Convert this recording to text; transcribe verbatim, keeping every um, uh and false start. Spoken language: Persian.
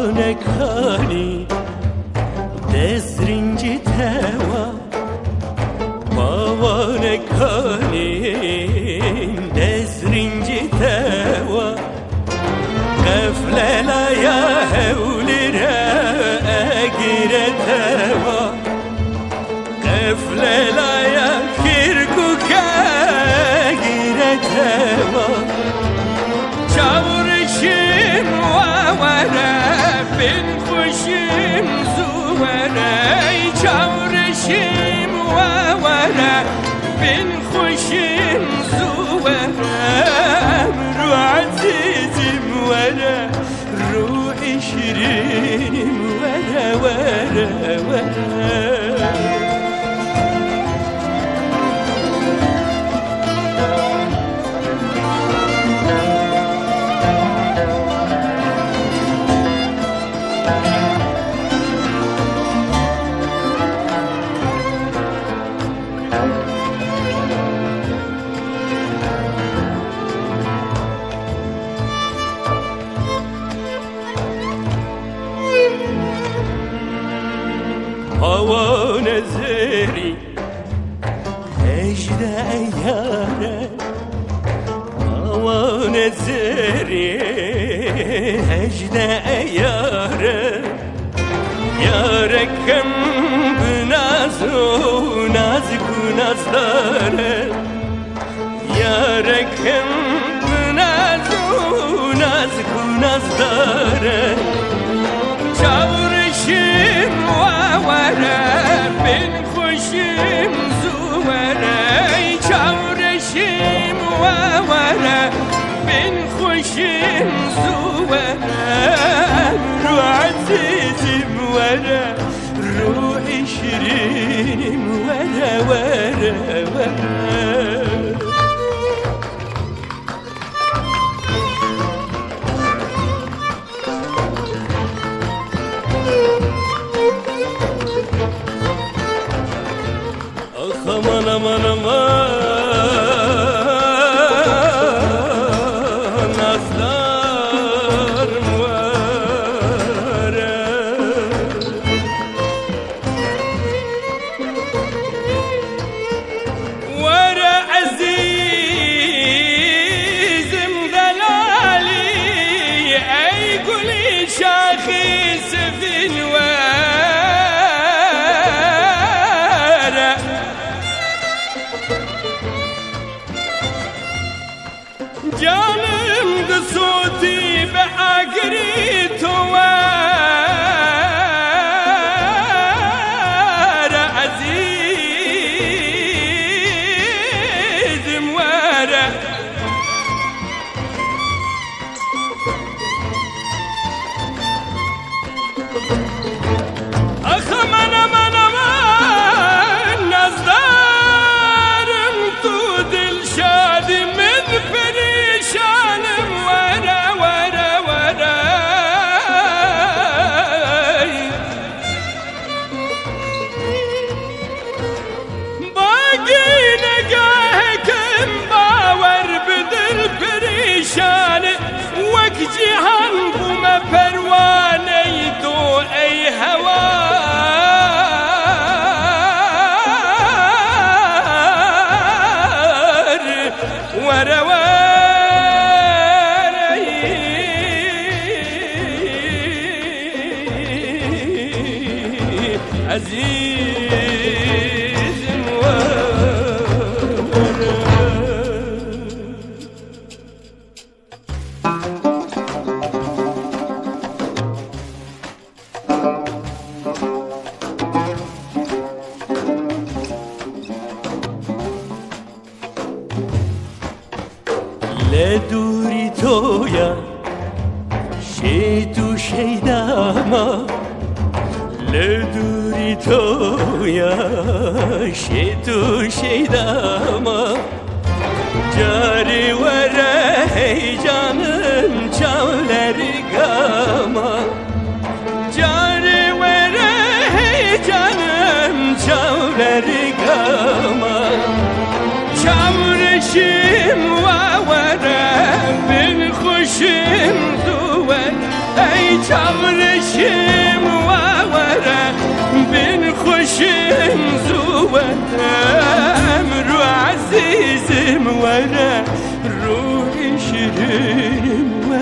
پاوانه کانی دزرینجی توا پاوانه کانی دزرینجی توا قفله لا یا هولی را اگیره توا قفله لا یا خیرکو که اگیره توا چاورشیم و وره بین خوشیم زوره چاورشیم و وره بین خوشیم زوره رو عزیزیم وره روحی شیرینیم وره وره وره پاوان زری هجده ایاره پاوان زری هجده ایاره یارکم بناز و نازک و نازداره یارکم بناز و نازک و نازداره چاورشیم و وره بین خوشیم زوره چاورشیم و وره بین خوشیم زوره رو عزیزیم وره روحی شیرینیم وره وره وره aman aman aman nazlar vare vare azizim delali ey guli şahis finve جانم دسوتی به اگری تو وره عزیزم وره آخ من من من نزدارم تو دل شادی من پریشانم وره وره وره باقی نگاه کم باور بدل پریشان وک جهان بوم پروانه تو ای هوا وره وره عزیزم لدوری تویا شیدو شیداما لدوری تویا شیدو شیداما جاری وره هیجانم چاوleri gama جاری وره هیجانم چاوleri gama چاورشیم و وره بین خوشیم زوه ای چاورشم وره بین خوشم زورم رو عزیزم وره روی شیرینم وره